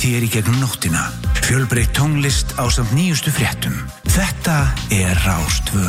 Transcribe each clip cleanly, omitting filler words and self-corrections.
þér í gegnum nóttina. Fjölbreytt tónlist ásamt nýjustu fréttum. Þetta Rás 2.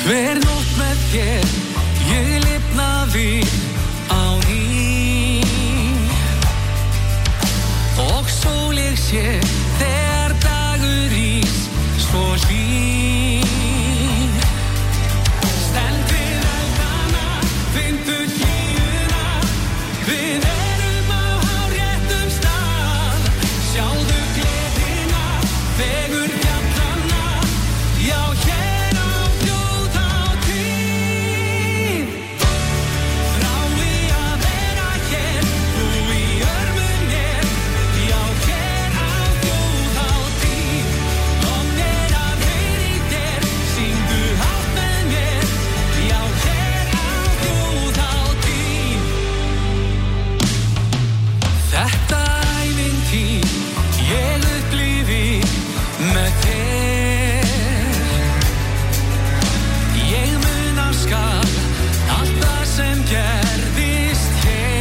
Hver nótt með þér ég lifna við á ný og sól ég sé þegar dagur rís svo hlýr. Stend við eldana, finndu hlýjuna, við erum á hárréttum stað. Sjáðu gleðina, fegur fjallanna, já hér á þjóðhátíð. Þrái að vera hér, þú í örmum mér, já hér á þjóðhátíð. Lomnir að heyri þér, syngdu hátt með mér, já hér á þjóðhátíð. Þetta ævintýr ég upplifi með þér. Ég muna skal allt það sem gerðist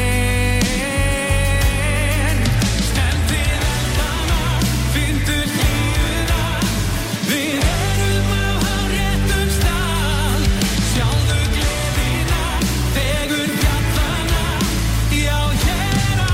hér. Stend við eldana, finndu hlýjuna, við erum á hárréttum stað. Sjáðu gleðina, fegur fjallanna, já hér á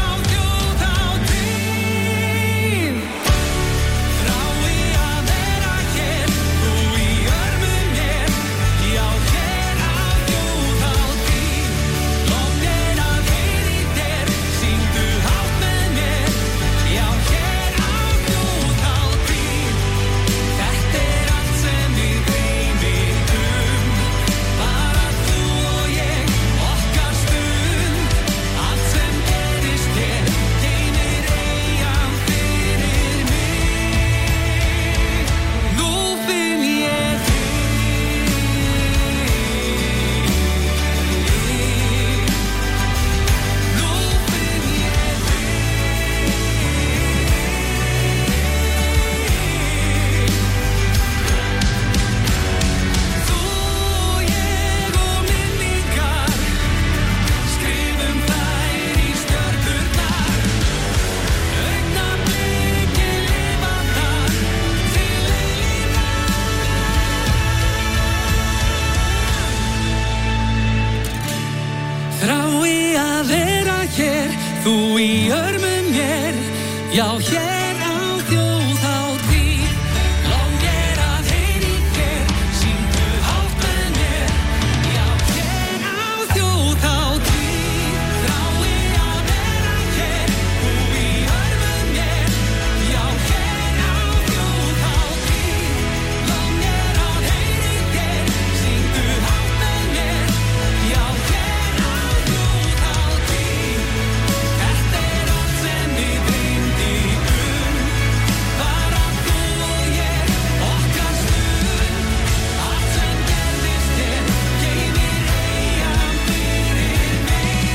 þjóðhátíð. Þrái að vera hér, þú í örmum mér, já hér á þjóðhátíð. Lomnir að heyri þér, syngdu hátt með mér, já hér á þjóðhátíð. Þetta allt sem við dreymum, bara þú og ég, okkar stund. Allt sem gerist hér, geymir eyjan fyrir mig. Nú finn ég þig. Nú finn ég þig. Þú, ég og minningar, skrifum þær í stjörnurnar. Augnablikin lifa þar til eilífðar. Þrái að vera hér, þú í örmum mér, já hér á þjóðhátíð. Lomnir að heyri þér, syngdu hátt með mér, já hér á þjóðhátíð. Þrái að vera hér, þú í örmum mér, já hér á þjóðhátíð. Lomnir að heyri þér, syngdu hátt með mér, já hér á þjóðhátíð. Þetta allt sem við dreymdum, bara þú og ég, okkar stund. Allt sem gerðist hér, geymir eyjan fyrir mig.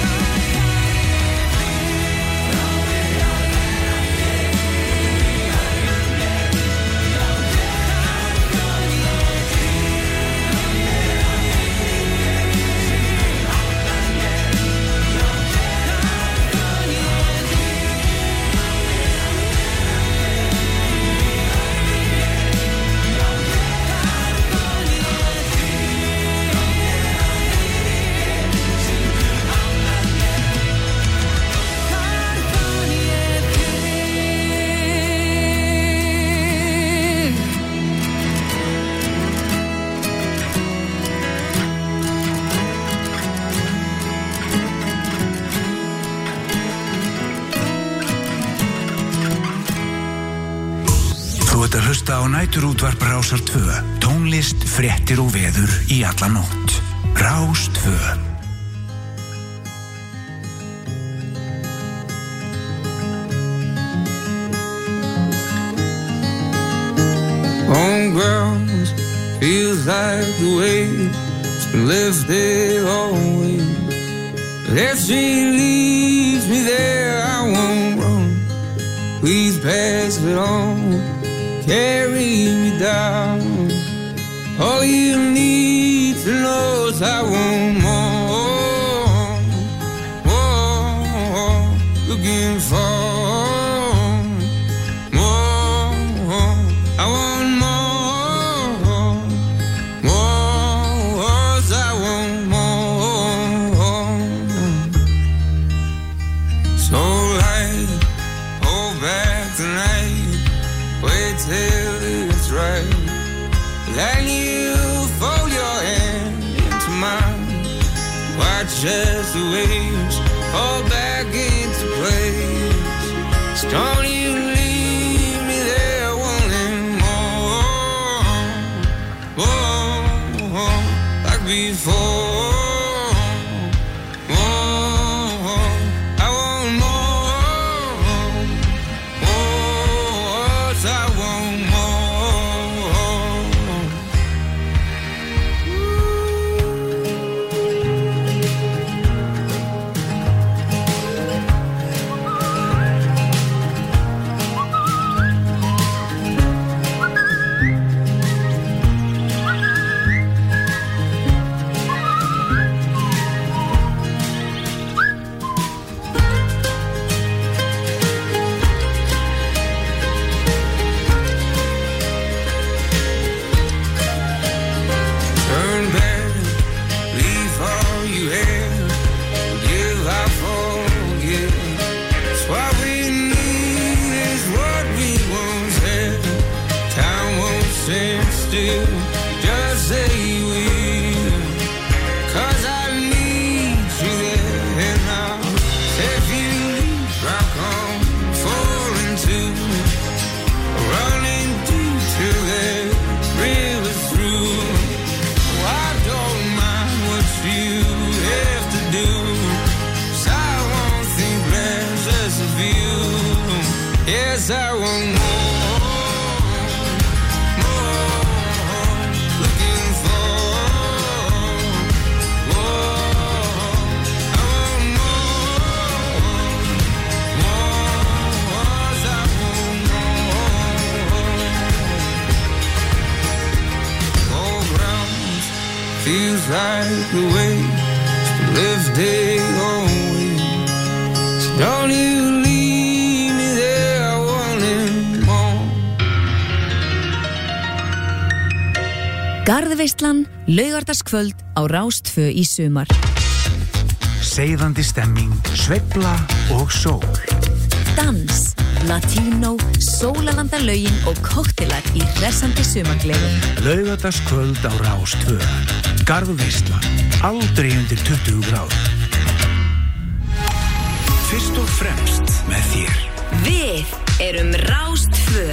Þú ert að hlusta á næturútvarp Rásar 2. Tónlist, fréttir og veður í alla nótt. Rás 2. On ground feels like the weight's been lifted always. If she leaves me there, I won't run. Please pass it on, carry me down. All you need to know is I want more, more. Looking for more. I want more, more. Then you fold your hand into mine. Watch as the waves fall back into place. Don't you leave me there wanting more, like before. Like the way to live day away. So don't you leave me there wanting more. Garðveislan, laugardagskvöld á Rás 2 í sumar. Seiðandi stemming, sveifla og sól. Dans, latínó, sólalandalögin og koktelar í hressandi sumargleði. Laugardagskvöld á Rás 2. Garðveislan, aldrei undir 20 gráður. Fyrst og fremst með þér. Við erum Rás 2.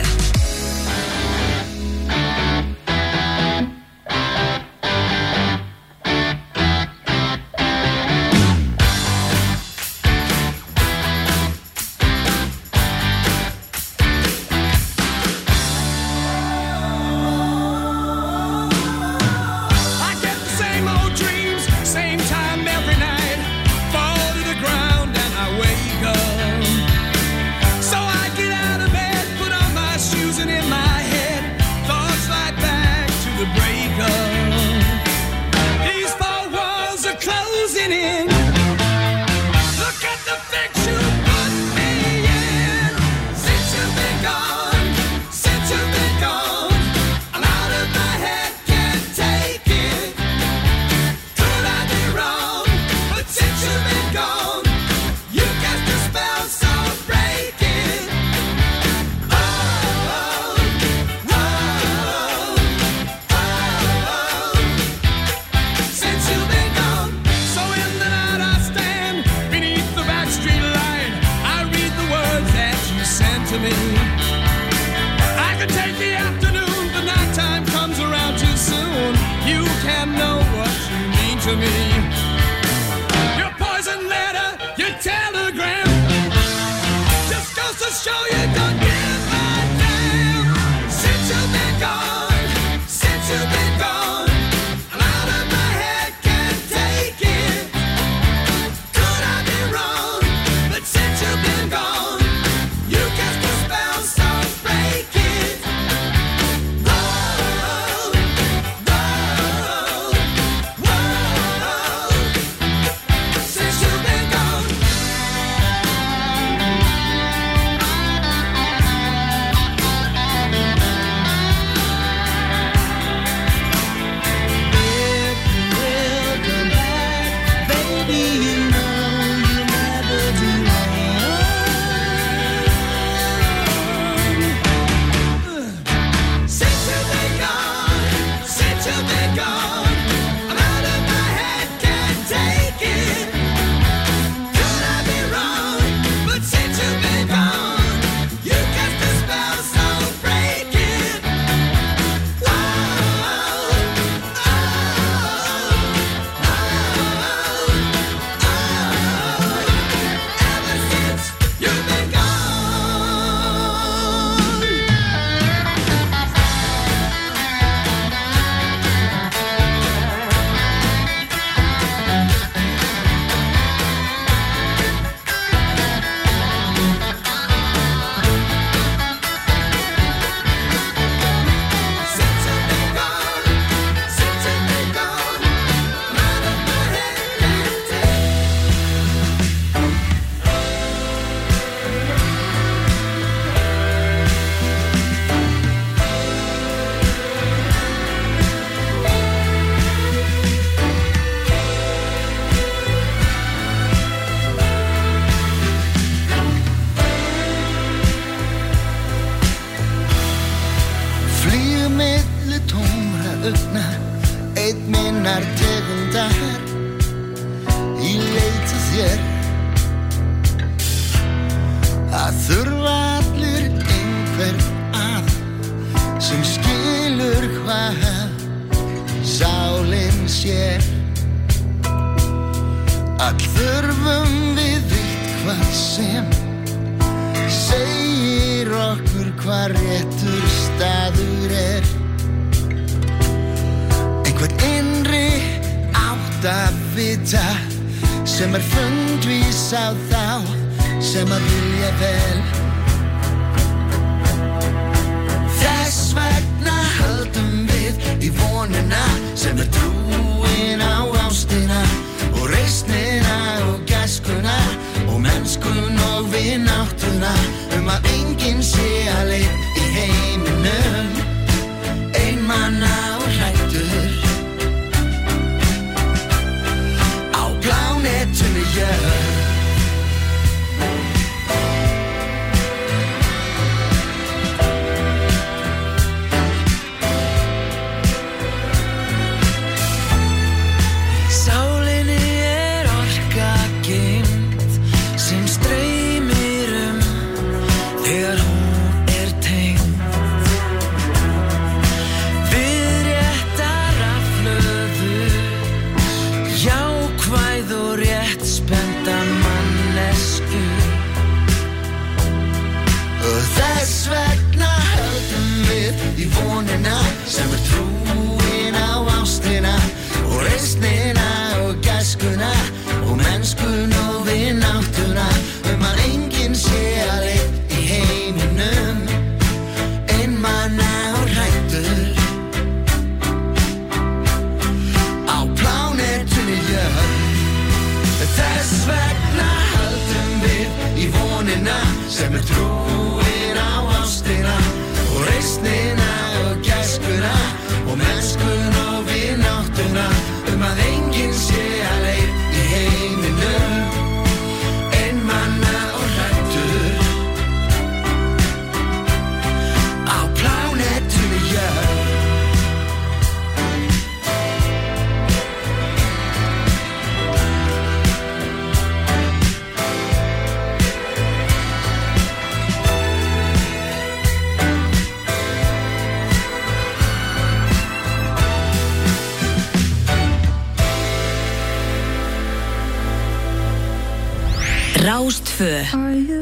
Rástfö. Are you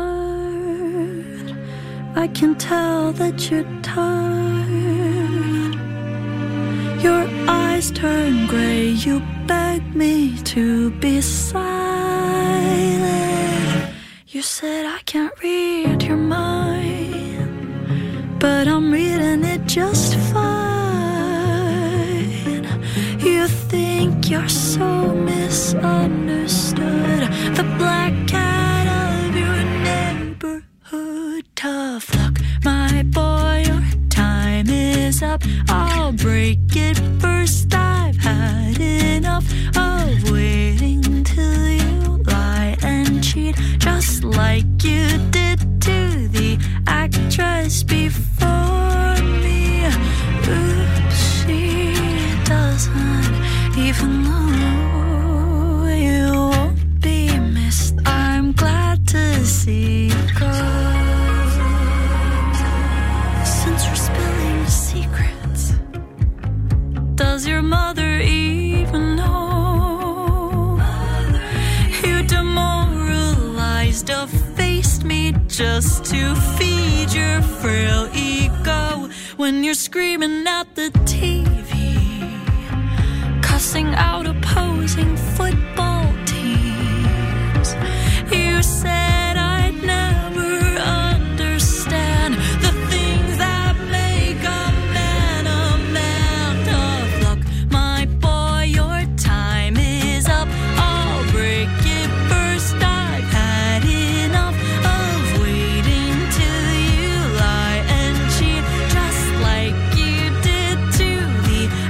tired? I can tell that you're tired. Your eyes turn gray. You beg me to be silent. You said I can't read your mind, but I'm reading it just fine. You think you're so misunderstood. The black cat of your neighborhood. Tough luck, my boy, your time is up. I'll break it first. I've had enough of waiting till you lie and cheat, just like you did to the actress before me. Oopsie. Even though you won't be missed, I'm glad to see you go. Since we're spilling secrets, does your mother even know? You demoralized, effaced me just to feed your frail ego. When you're screaming at the TV, cussing out opposing football teams, you said I'd never understand the things that make a man tough luck. My boy, your time is up. I'll break it first. I've had enough of waiting till you lie and cheat, just like you did to the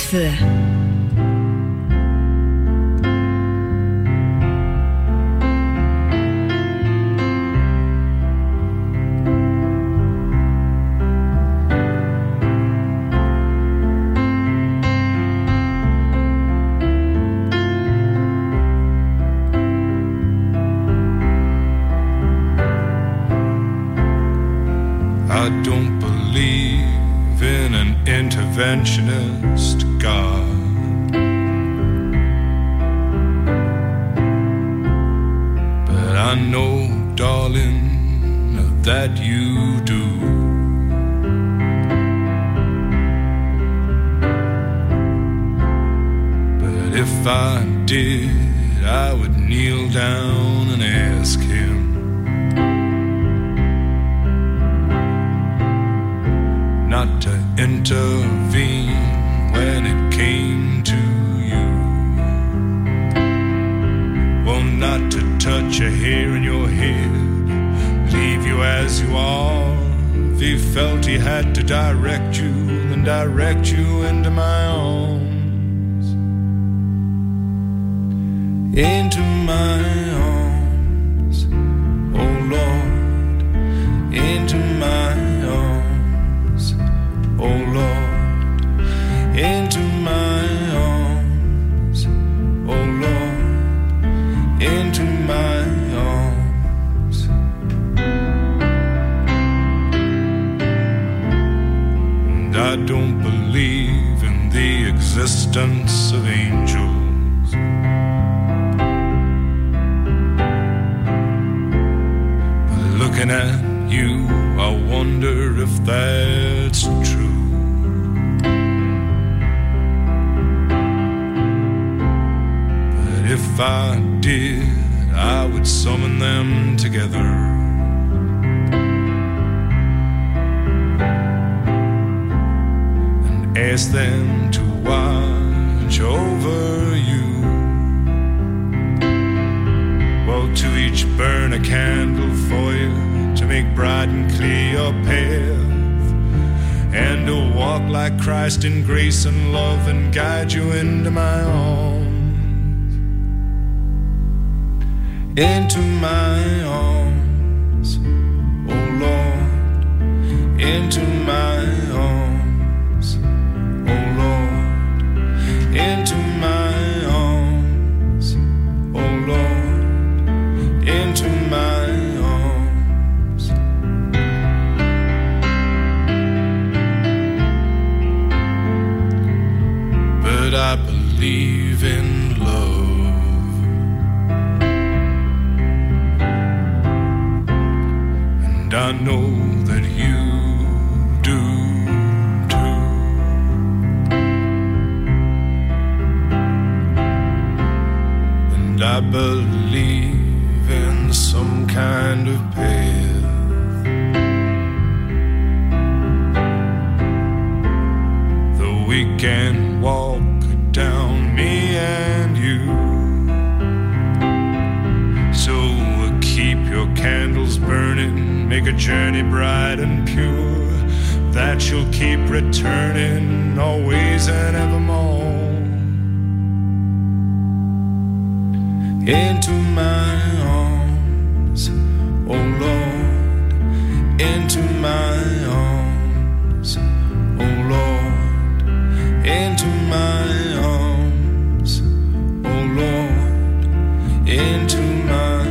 2. I don't believe in an interventionist God, but I know, darling, that you do. But if I did, I would kneel down and ask him not to intervene when it came to you. Well, not to touch a hair in your head, leave you as you are. If he felt he had to direct you, then direct you into my arms. Into my arms, oh Lord, into my arms, oh Lord, into my arms, oh Lord, into my arms. And I don't believe in the existence of angels, but looking at you, I wonder if that's true. But if I did, I would summon them together and ask them to watch over you. Well, to each burn a candle for you, to make bright and clear your path, and to walk like Christ in grace and love and guide you into my arms. Into my arms, oh Lord, into my arms, oh Lord, into my arms, oh Lord, into my arms. But I believe in love, and I know that you do too. And I believe in some kind of path that we can walk down, me and you. So keep your candles burning, make a journey bright and pure, that you'll keep returning always and evermore. Into my arms, oh Lord, into my arms, oh Lord, into my arms, oh Lord, into my arms.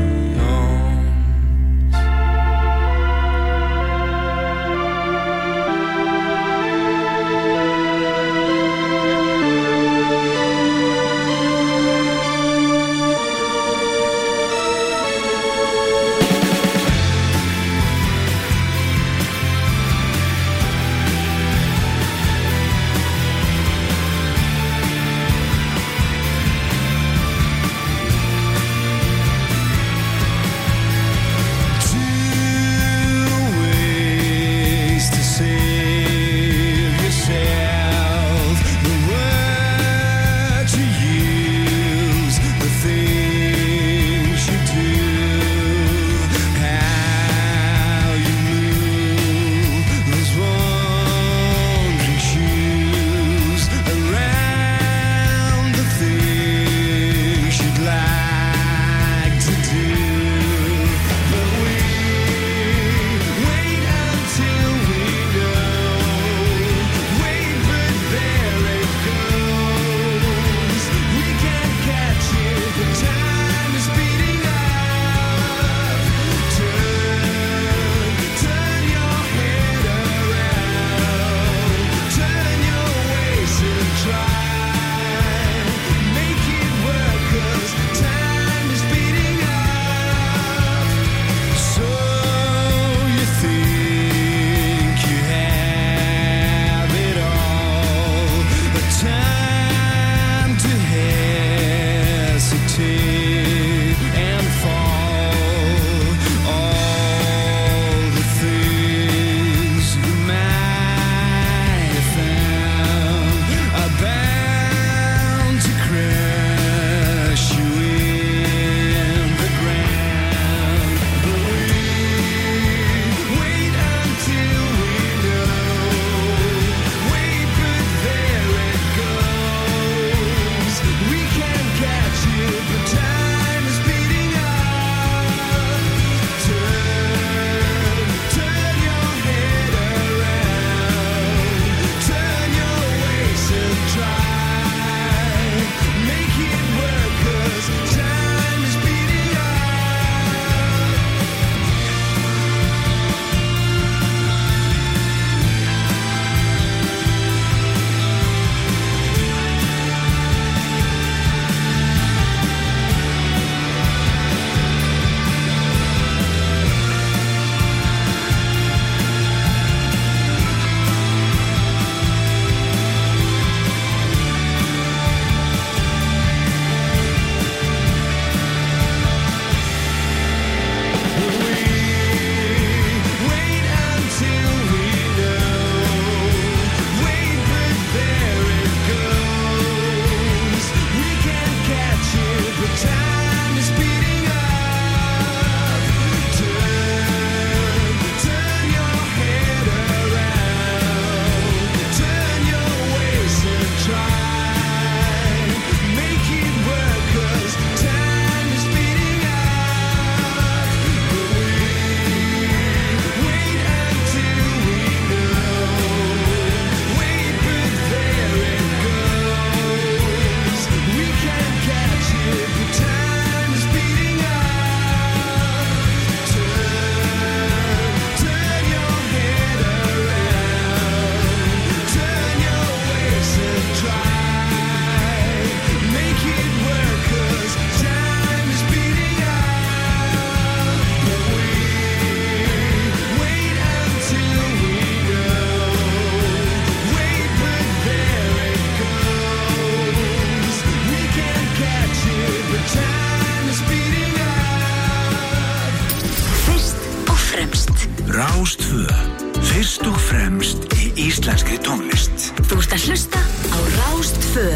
íslenskri tónlist. Þú ert að hlusta á Rás 2.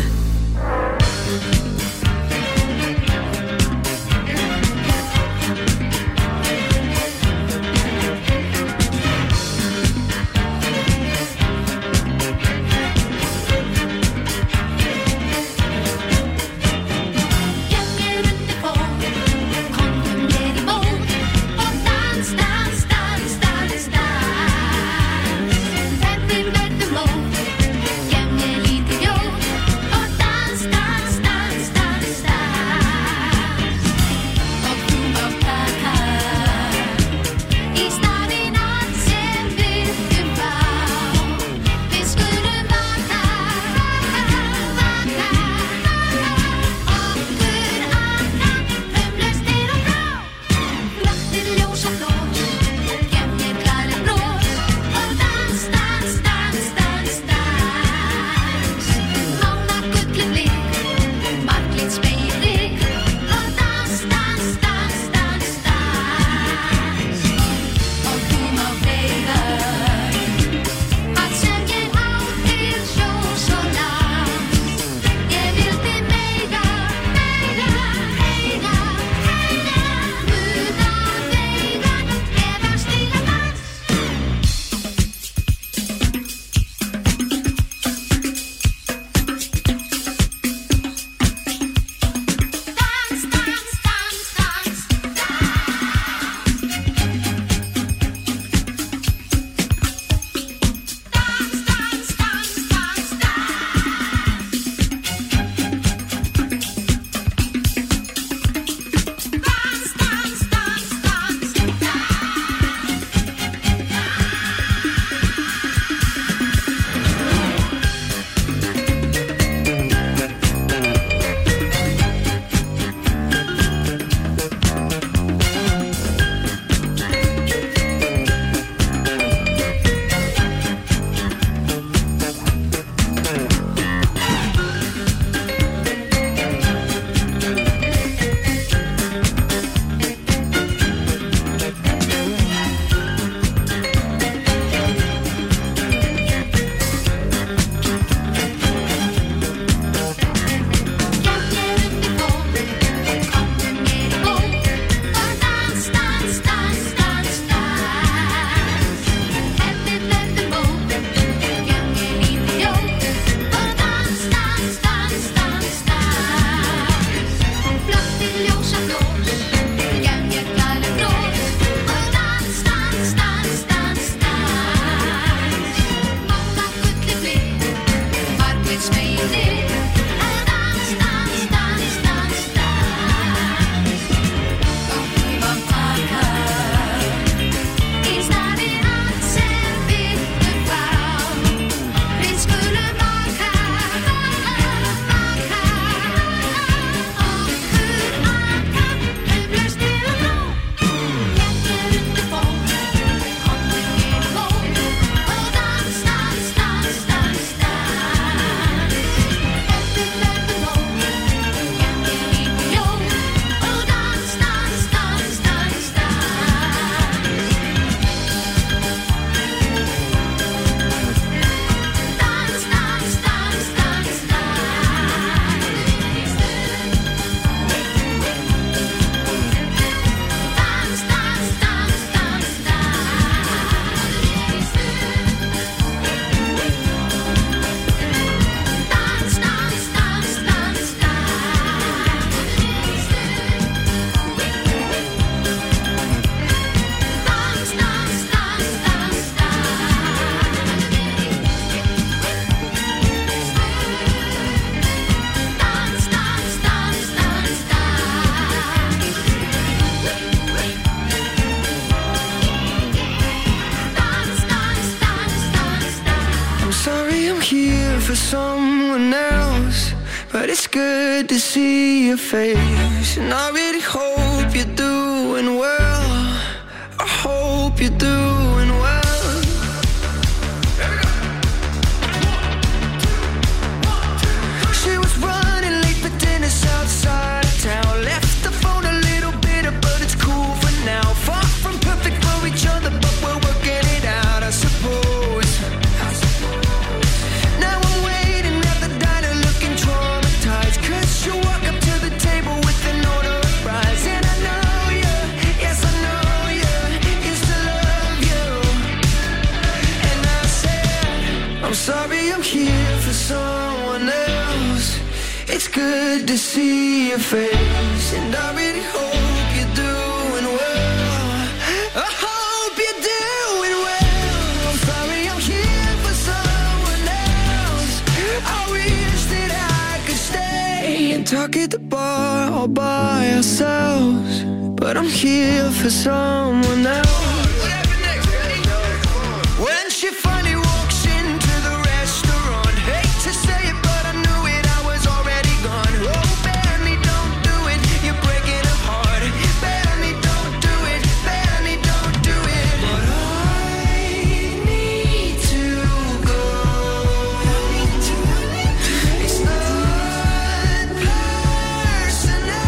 for someone else, but it's good to see your face. And I really hope you're doing well. I hope you're doing well. She was running late for dinner outside of town. Left the phone a little bitter, but it's cool for now. Far from perfect for each other, but we're working it out, I suppose. I'm sorry I'm here for someone else. It's good to see your face, and I really hope you're doing well. I hope you're doing well. I'm sorry I'm here for someone else. I wish that I could stay and talk at the bar all by ourselves, but I'm here for someone else. When she finally walks into the restaurant, hate to say it, but I knew it, I was already gone. Oh, Benny, don't do it, you're breaking her heart. Benny, don't do it, Benny, don't do it. But I need to go. It's not personal.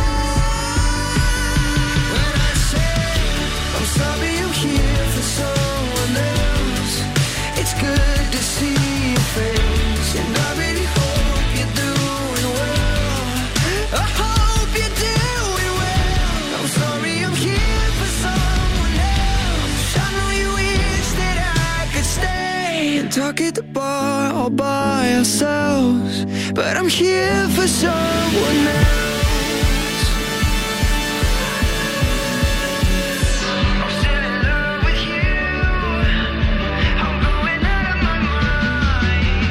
When I say I'm sorry I'm here for someone else, it's good to see your face, and I really hope you're doing well. I hope you're doing well. I'm sorry I'm here for someone else. I know you wish that I could stay and talk at the bar all by ourselves, but I'm here for someone else. I'm still in love with you. I'm going out of my mind.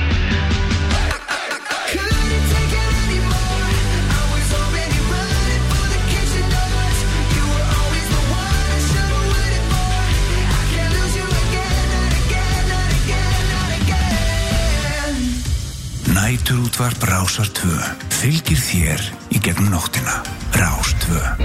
I couldn't take it anymore. I was already running for the kitchen doors. You were always the one I should have waited for. I can't lose you again, not again, not again, not again. Næturútvarp Rásar 2 fylgir þér í gegnum nóttina. Rás 2.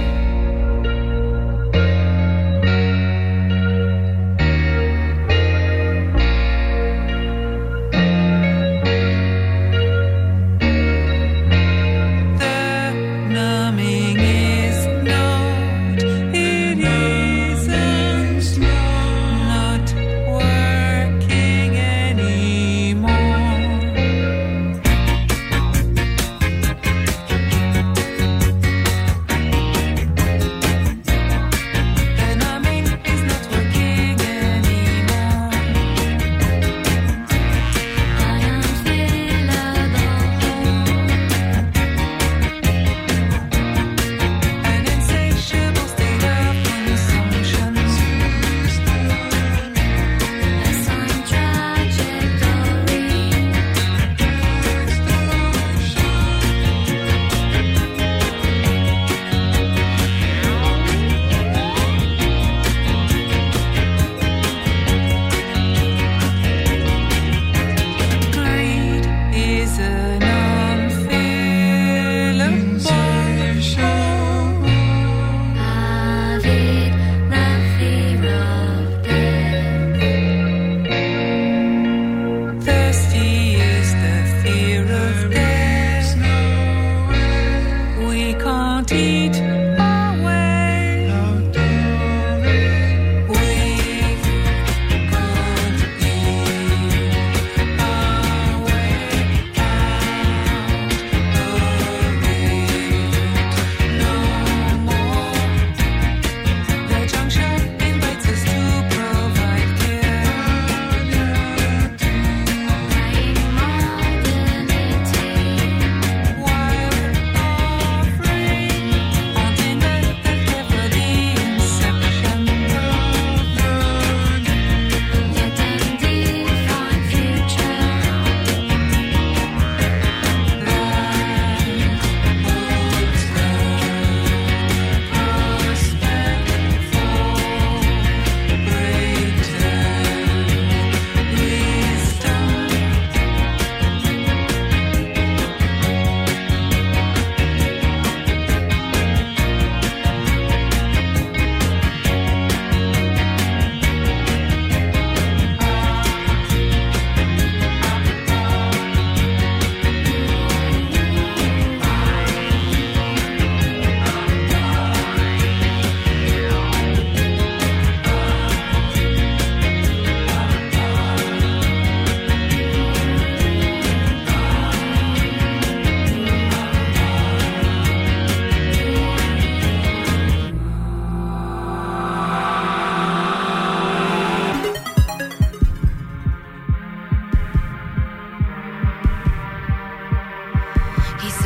The numbing is not, it isn't not working anymore.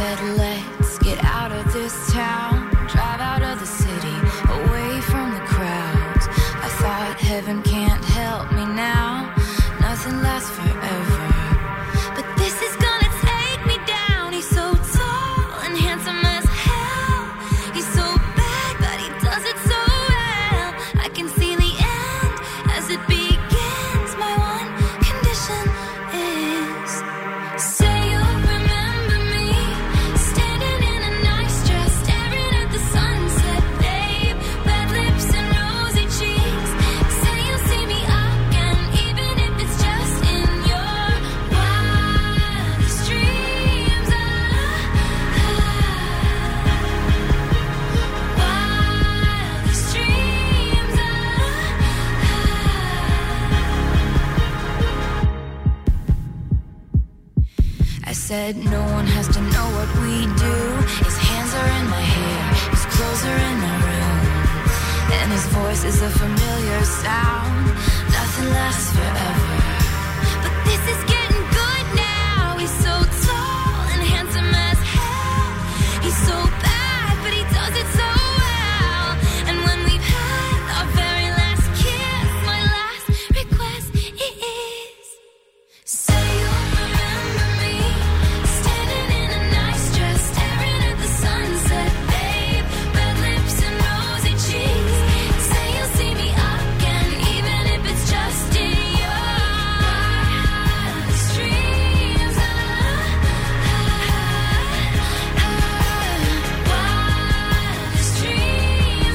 said, let's get out of this town, drive out of the city, away from the crowds. I thought heaven can't help me now, nothing lasts forever. But this is gonna take me down. He's so tall and handsome as hell. He's so bad, but he does it so well. I can see the end as it begins. My one condition is, say you'll remember me, standing in a nice dress, staring at the sunset, babe. Red lips and rosy cheeks. Say you'll see me again, even if it's just in your wildest dreams. Wildest dreams. I said no one has to know what we do. His hands are in my hair, his clothes are in my room, and his voice is a familiar sound. Nothing lasts forever, but this is getting good now. He's so tall and handsome as hell. He's so bad, but he does it so well. And when we've had our very last kiss, my last request is, say you'll remember me, standing in a nice dress, staring at the sunset, babe. Red lips and rosy cheeks. Say you'll see me again, even if it's just in your wildest dreams. Wildest dreams.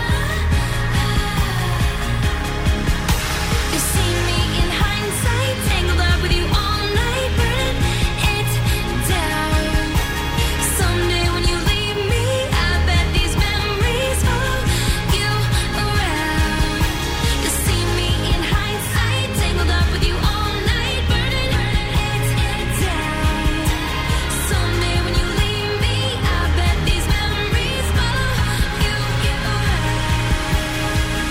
You see me in hindsight, tangled up with you all night, burning it down. Someday when you leave me, I bet these memories follow you around. You see me in hindsight, tangled up with you all night, burning it down. Someday when you leave me, I bet these memories follow you around.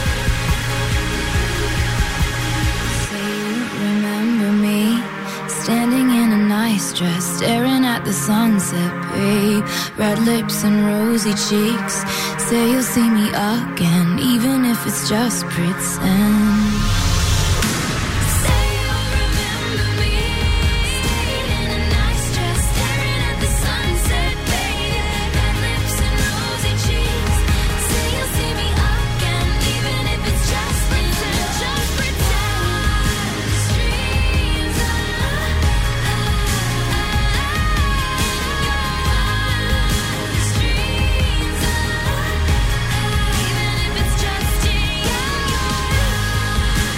Say you remember me, standing in a nice dress, staring at the sunset, babe. Red lips and rosy cheeks. Say you'll see me again, even if it's just pretend. Say you'll remember me, standing in a nice dress, staring at the sunset, babe. Red lips and rosy cheeks. Say you'll see me again, even if it's just pretend. Just pretend. Dreams. Even if it's just in your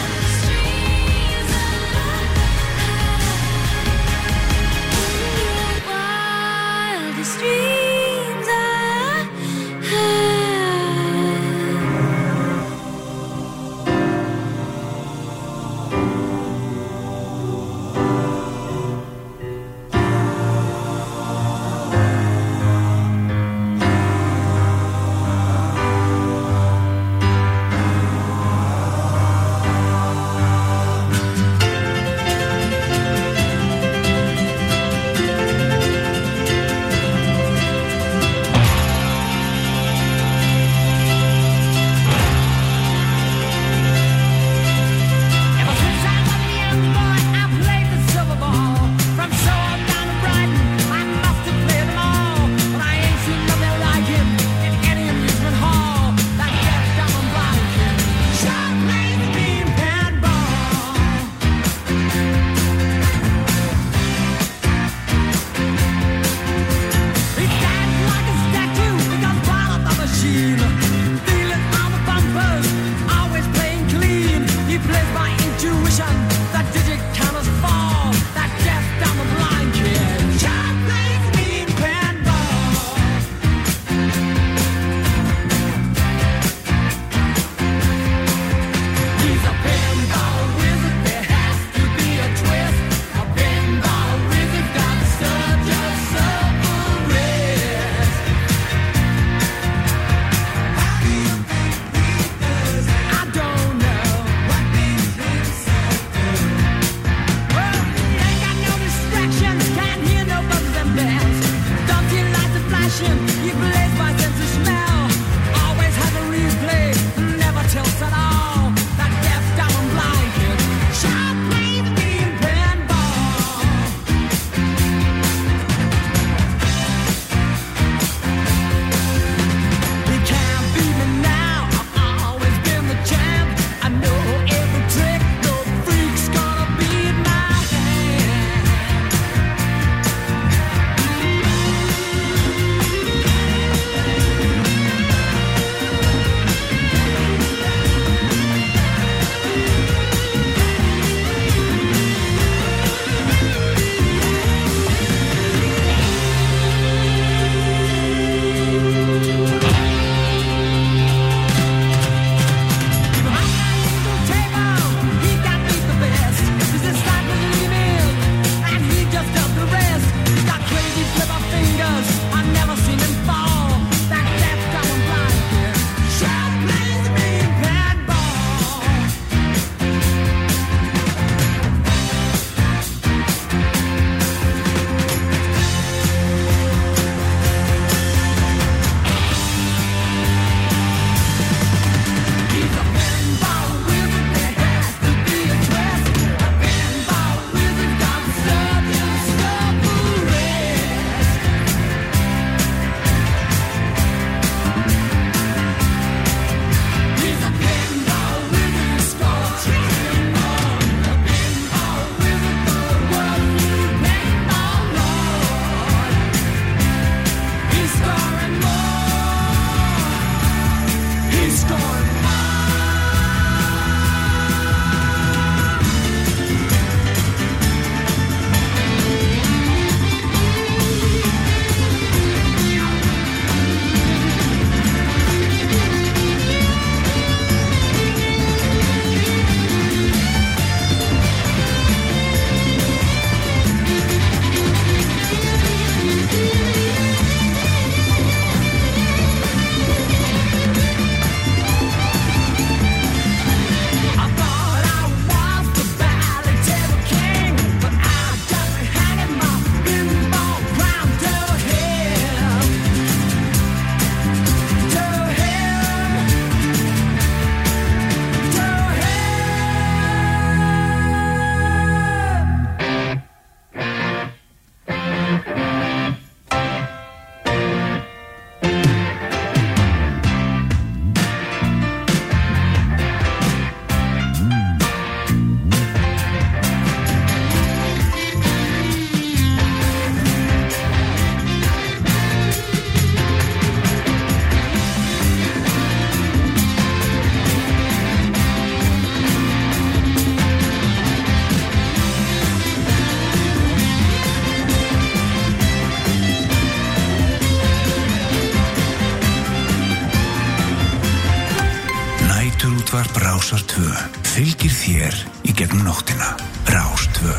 2 fylgir þér í gegnum nóttina. Rás 2.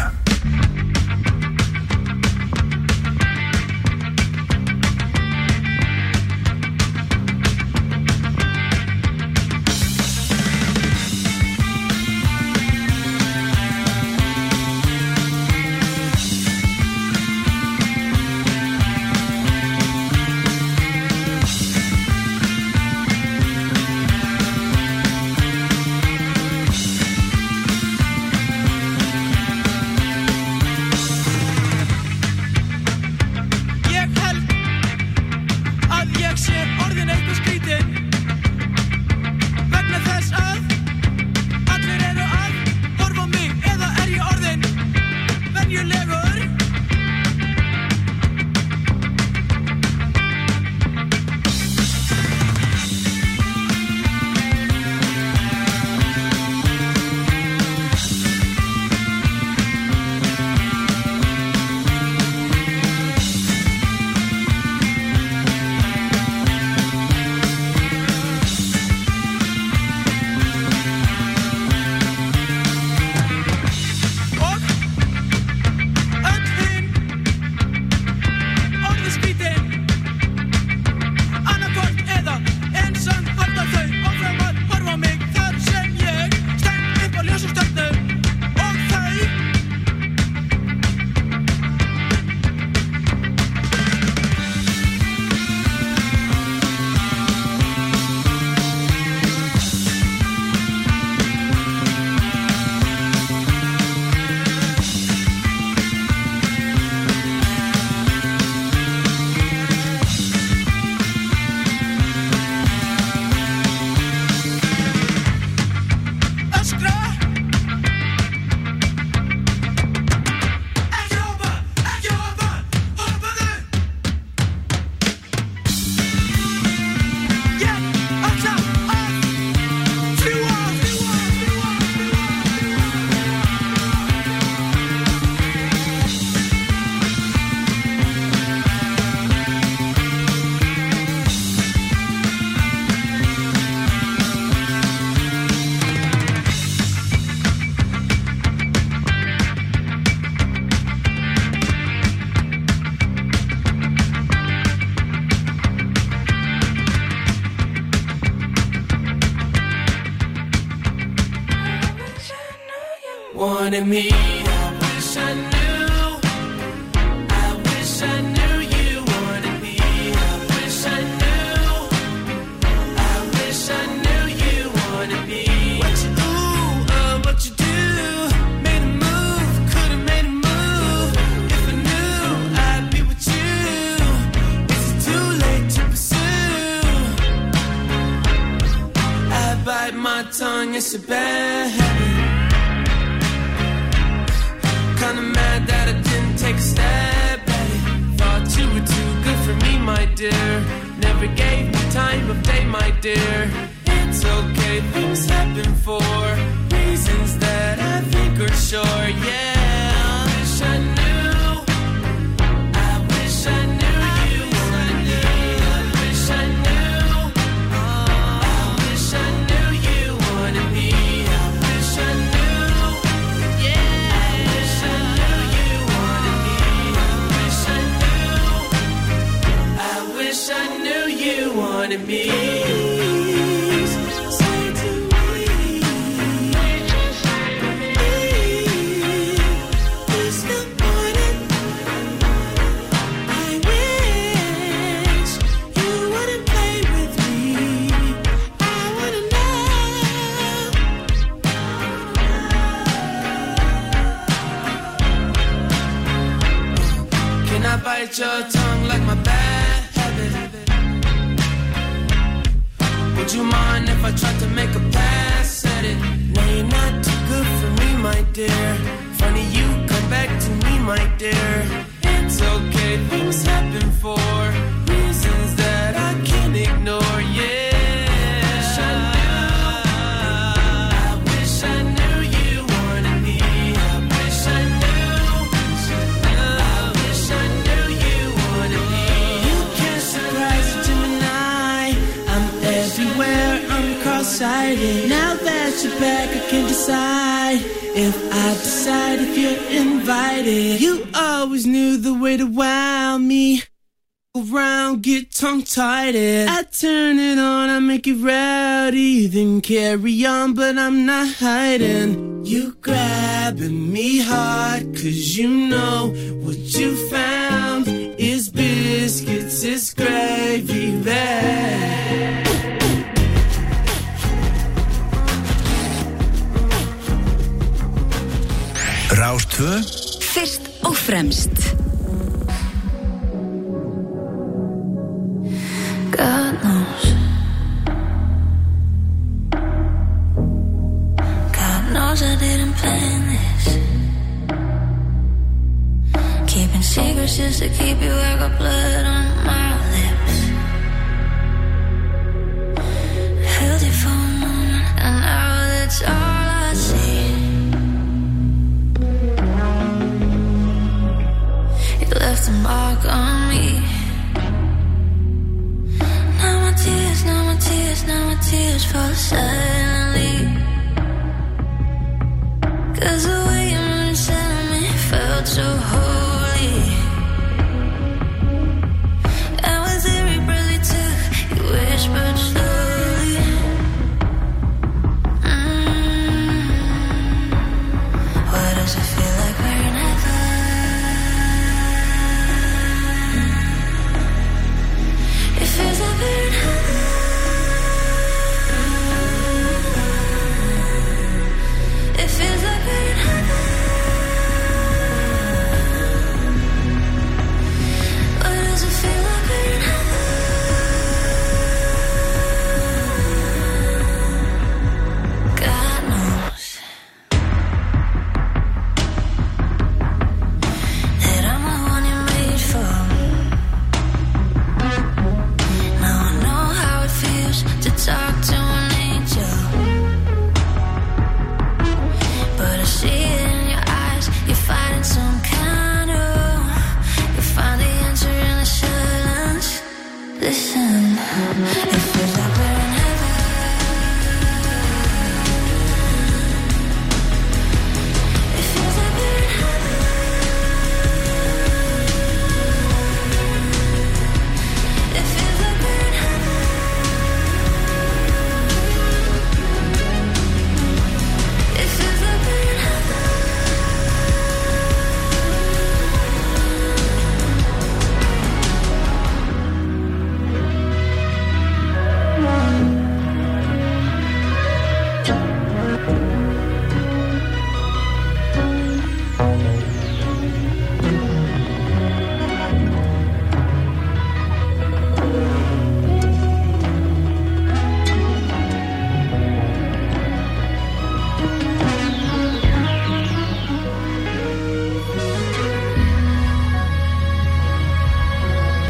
Wanted me, I wish I knew. I wish I knew you wanted me. I wish I knew. I wish I knew you wanted me. What you do, what you do. Made a move, could've made a move. If I knew, I'd be with you. Is it too late to pursue? I bite my tongue, it's a bad habit. Kinda mad that I didn't take a step at it. Thought you were too good for me, my dear. Never gave me time of day, my dear. It's okay, things happen for reasons that I think are sure, yeah. I wish I knew. I wish I knew you wanted me. I wish I knew. I wish I knew you wanted me. I wish I knew. Yeah. I knew you wanted me. Please say to me, please good morning. I wish you wouldn't play with me. I wanna know. Can I bite your tongue like my back? Would you mind if I tried to make a pass at it? No, you're not too good for me, my dear. Funny you come back to me, my dear. It's okay, things happen for reasons that I can't ignore, yeah. I wish I knew you wanted me. I wish I knew. I wish I knew you wanted me. You can't surprise a Gemini. I'm everywhere, I'm cross-sighted. Now that got your back, I can't decide if you're invited. You always knew the way to wow me. Around, get tongue-tied. I turn it on, I make it rowdy. Then carry on, but I'm not hiding. You grabbing me hard, 'cause you know what you found is biscuits, it's gravy bag. Rás 2 Fyrst og fremst. God knows. God knows I didn't plan this. Keeping secrets just to keep you. I got blood on my lips. Held you for a moment, and now that's all I see. You left a mark on me. Now my tears fall silently. 'Cause the way you moved inside me felt so hard.